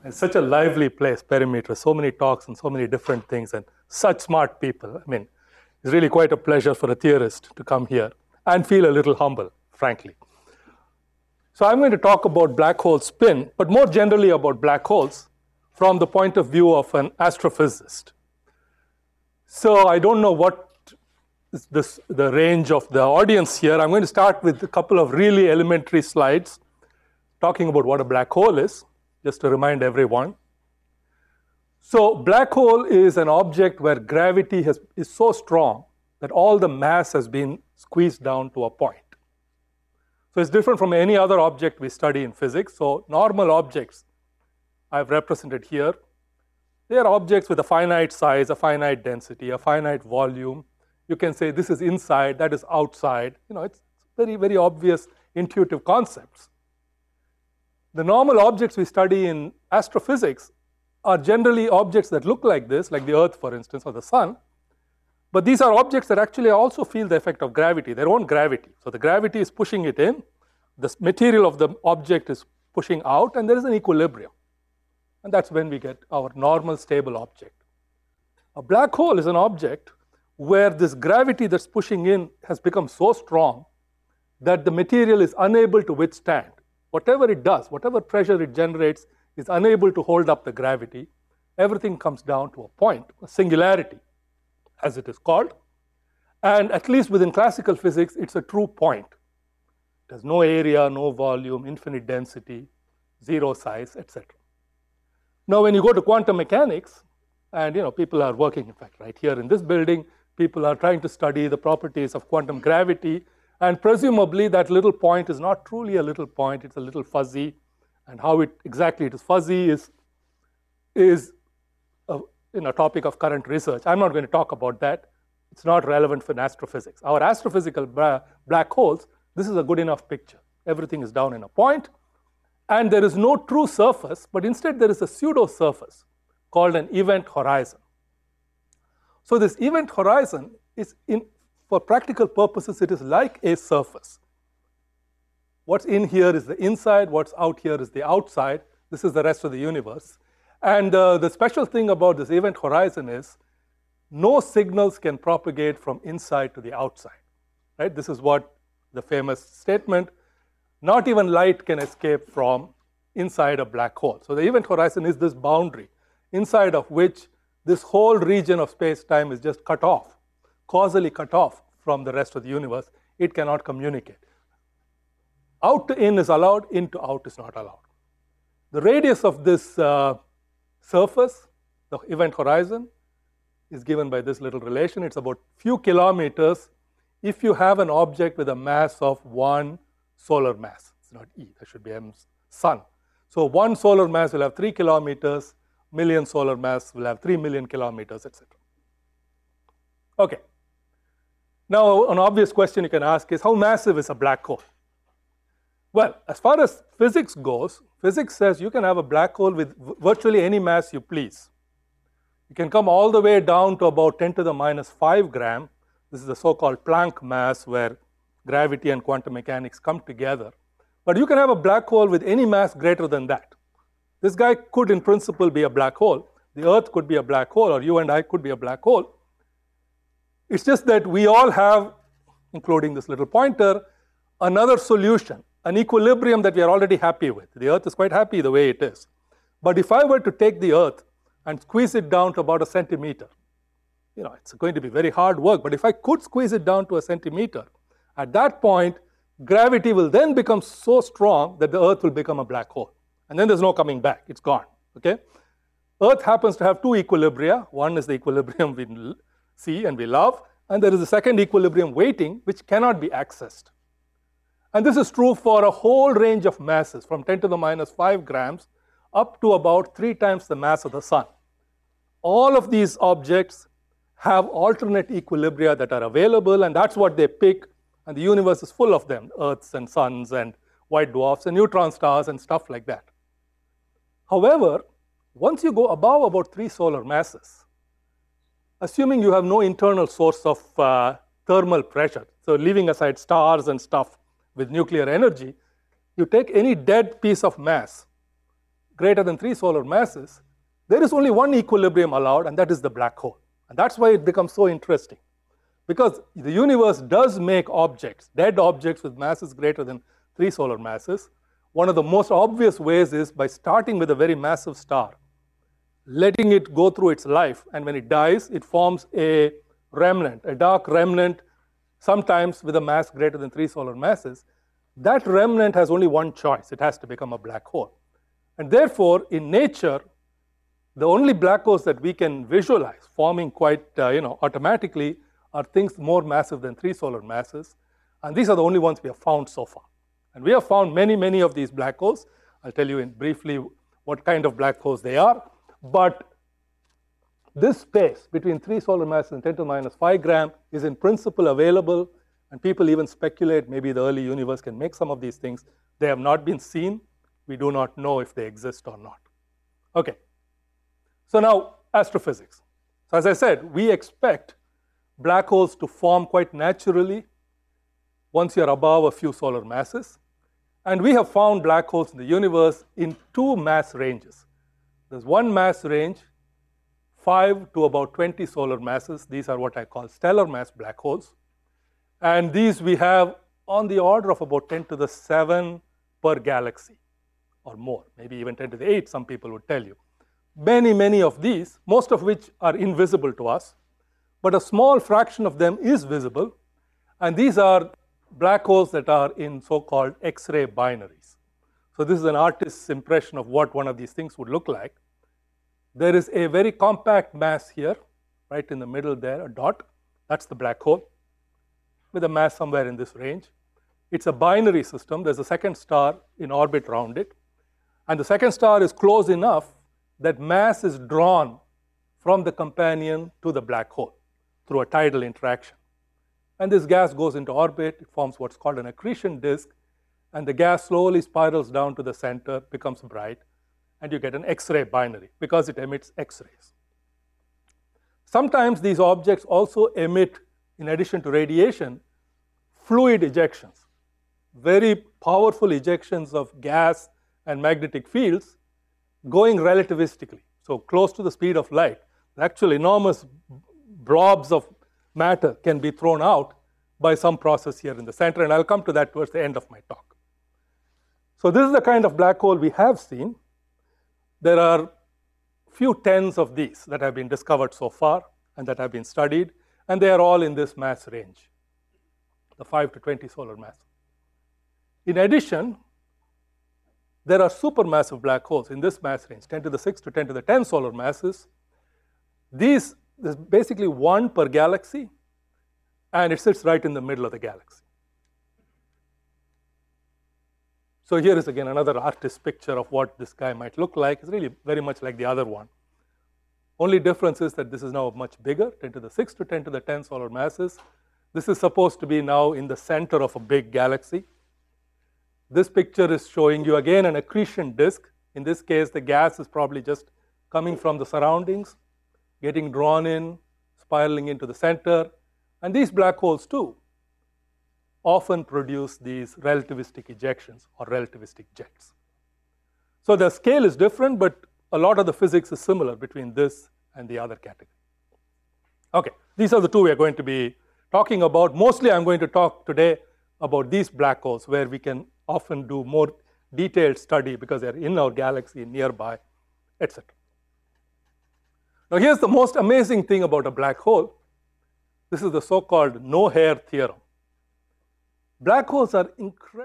It's such a lively place, Perimeter. So many talks and so many different things, and such smart people. I mean, it's really quite a pleasure for a theorist to come here and feel a little humble, frankly. So I'm going to talk about black hole spin, but more generally about black holes from the point of view of an astrophysicist. So I don't know what is the range of the audience here. I'm going to start with a couple of really elementary slides talking about what a black hole is, just to remind everyone. So black hole is an object where gravity is so strong that all the mass has been squeezed down to a point. So it's different from any other object we study in physics. So normal objects I've represented here, they are objects with a finite size, a finite density, a finite volume. You can say this is inside, that is outside. You know, it's very, very obvious intuitive concepts. The normal objects we study in astrophysics are generally objects that look like this, like the Earth, for instance, or the Sun. But these are objects that actually also feel the effect of gravity, their own gravity. So the gravity is pushing it in, the material of the object is pushing out, and there is an equilibrium. And that's when we get our normal stable object. A black hole is an object where this gravity that's pushing in has become so strong that the material is unable to withstand. Whatever it does, whatever pressure it generates is unable to hold up the gravity. Everything comes down to a point, a singularity, as it is called. And at least within classical physics, it's a true point. It has no area, no volume, infinite density, zero size, etc. Now, when you go to quantum mechanics, and people are working, in fact, right here in this building, people are trying to study the properties of quantum gravity, and presumably that little point is not truly a little point, it's a little fuzzy, and how exactly it is fuzzy is a topic of current research. I'm not going to talk about that. It's not relevant for astrophysics. Our astrophysical black holes, this is a good enough picture. Everything is down in a point, and there is no true surface, but instead there is a pseudo surface called an event horizon. So this event horizon is, for practical purposes, it is like a surface. What's in here is the inside, what's out here is the outside. This is the rest of the universe. And the special thing about this event horizon is no signals can propagate from inside to the outside. Right? This is what the famous statement, not even light can escape from inside a black hole. So the event horizon is this boundary inside of which this whole region of space-time is just cut off, causally cut off from the rest of the universe. It cannot communicate. Out to in is allowed, in to out is not allowed. The radius of this surface, the event horizon, is given by this little relation. It's about few kilometers if you have an object with a mass of 1 solar mass. It's not E, that should be M sun. So 1 solar mass will have 3 kilometers, million solar mass will have 3 million kilometers, etc. Okay. Now, an obvious question you can ask is, how massive is a black hole? Well, as far as physics goes, physics says you can have a black hole with virtually any mass you please. You can come all the way down to about 10 to the minus 5 gram. This is the so-called Planck mass where gravity and quantum mechanics come together. But you can have a black hole with any mass greater than that. This guy could, in principle, be a black hole. The Earth could be a black hole, or you and I could be a black hole. It's just that we all have, including this little pointer, another solution, an equilibrium that we are already happy with. The Earth is quite happy the way it is. But if I were to take the Earth and squeeze it down to about a centimeter, it's going to be very hard work. But if I could squeeze it down to a centimeter, at that point, gravity will then become so strong that the Earth will become a black hole. And then there's no coming back. It's gone. Okay? Earth happens to have two equilibria. One is the equilibrium we see and we love. And there is a second equilibrium waiting, which cannot be accessed. And this is true for a whole range of masses, from 10 to the minus 5 grams up to about 3 times the mass of the sun. All of these objects have alternate equilibria that are available, and that's what they pick. And the universe is full of them, Earths and suns and white dwarfs and neutron stars and stuff like that. However, once you go above about 3 solar masses, assuming you have no internal source of thermal pressure, so leaving aside stars and stuff with nuclear energy, you take any dead piece of mass, greater than 3 solar masses, there is only one equilibrium allowed, and that is the black hole. And that's why it becomes so interesting. Because the universe does make objects, dead objects with masses greater than 3 solar masses. One of the most obvious ways is by starting with a very massive star, letting it go through its life, and when it dies, it forms a remnant, a dark remnant, sometimes with a mass greater than 3 solar masses. That remnant has only one choice. It has to become a black hole. And therefore, in nature, the only black holes that we can visualize forming quite automatically are things more massive than 3 solar masses. And these are the only ones we have found so far. And we have found many, many of these black holes. I'll tell you briefly what kind of black holes they are. But this space between 3 solar masses and 10 to the minus 5 gram is in principle available. And people even speculate maybe the early universe can make some of these things. They have not been seen. We do not know if they exist or not. Okay. So now, astrophysics. So as I said, we expect black holes to form quite naturally once you're above a few solar masses. And we have found black holes in the universe in 2 mass ranges. There's one mass range, 5 to about 20 solar masses. These are what I call stellar mass black holes. And these we have on the order of about 10 to the 7 per galaxy or more, maybe even 10 to the 8, some people would tell you. Many, many of these, most of which are invisible to us, but a small fraction of them is visible. And these are black holes that are in so-called X-ray binaries. So this is an artist's impression of what one of these things would look like. There is a very compact mass here, right in the middle there, a dot. That's the black hole, with a mass somewhere in this range. It's a binary system. There's a second star in orbit around it. And the second star is close enough that mass is drawn from the companion to the black hole through a tidal interaction. And this gas goes into orbit. It forms what's called an accretion disk. And the gas slowly spirals down to the center, becomes bright, and you get an X-ray binary because it emits X-rays. Sometimes these objects also emit, in addition to radiation, fluid ejections, very powerful ejections of gas and magnetic fields going relativistically, so close to the speed of light. Actually, enormous blobs of matter can be thrown out by some process here in the center, and I'll come to that towards the end of my talk. So this is the kind of black hole we have seen. There are few tens of these that have been discovered so far and that have been studied, and they are all in this mass range, the 5 to 20 solar mass. In addition, there are supermassive black holes in this mass range, 10 to the 6 to 10 to the 10 solar masses. There's basically one per galaxy, and it sits right in the middle of the galaxy. So here is again another artist's picture of what this guy might look like. It's really very much like the other one. Only difference is that this is now much bigger, 10 to the 6 to 10 to the 10 solar masses. This is supposed to be now in the center of a big galaxy. This picture is showing you again an accretion disk. In this case, the gas is probably just coming from the surroundings, getting drawn in, spiraling into the center. And these black holes too often produce these relativistic ejections or relativistic jets. So the scale is different, but a lot of the physics is similar between this and the other category. Okay, these are the two we are going to be talking about. Mostly I'm going to talk today about these black holes where we can often do more detailed study because they're in our galaxy, nearby, etc. Now here's the most amazing thing about a black hole. This is the so-called no-hair theorem. Black holes are incredible.